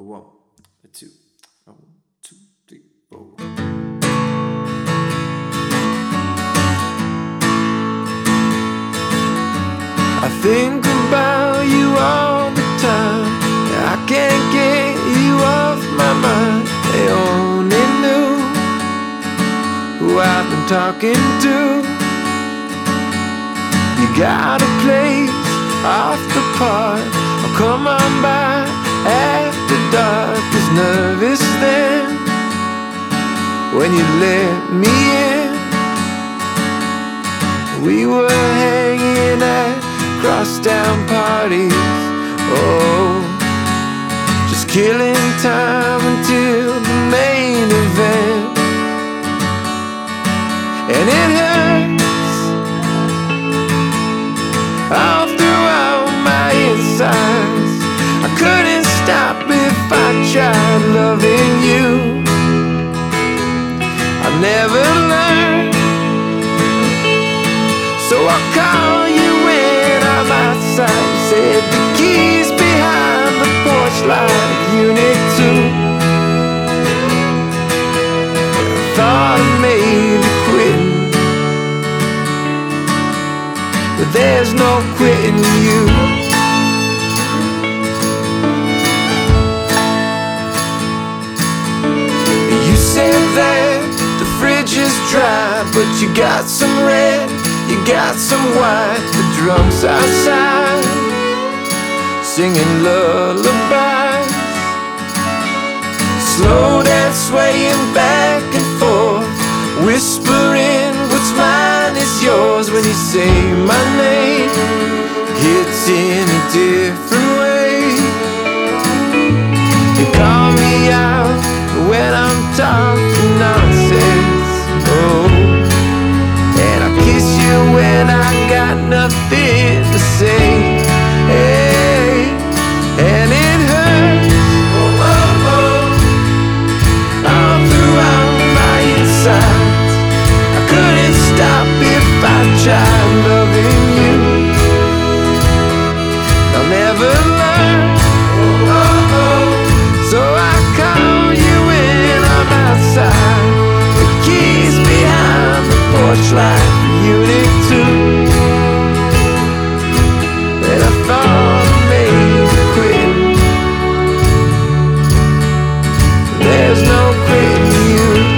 one, a two, a 1, 2, 3, 4. I think about you all the time. I can't get you off my mind. They only knew who I've been talking to. You got a place off the park. I'll come on by after dark. Was nervous then when you let me in. We were hanging at crosstown parties, oh, just killing time until the main event. And it hurts all throughout my insides. I couldn't stop if I tried loving you. I never learned, so I call you when I'm outside. You said the keys behind the porch light, Unit 2. I thought I maybe quitting, but there's no quitting you. You said that the fridge is dry, but you got some red, you got some white. The drums outside singing lullabies, slow dance swaying back and forth, whispering what's mine is yours. When you say my name, it's in a different way. You call me out when I'm talking nonsense, oh, and I kiss you when I got nothing to say. Hey, and it hurts, oh, oh, oh, all throughout my insides. I couldn't stop if I tried loving you. I'll never learn, oh, oh, oh, so I call you when I'm outside. The keys behind the porch light, Unit 2. And I thought I maybe quit. There's no quitting you.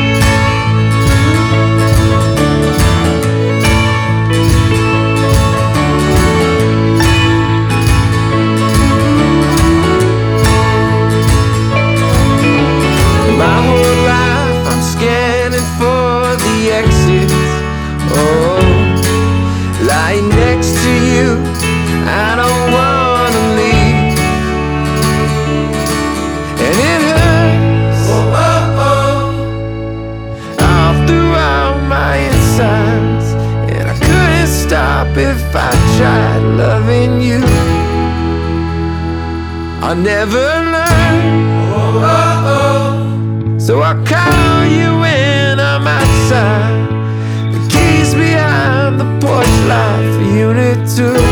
My whole life I'm scanning for the exits, oh, lying next to you. I don't wanna leave, and it hurts, oh, oh, oh, all throughout my insides. And I couldn't stop if I tried loving you. I never learned, oh, oh, oh, so I call you when I'm outside. The keys behind the porch light for Unit 2.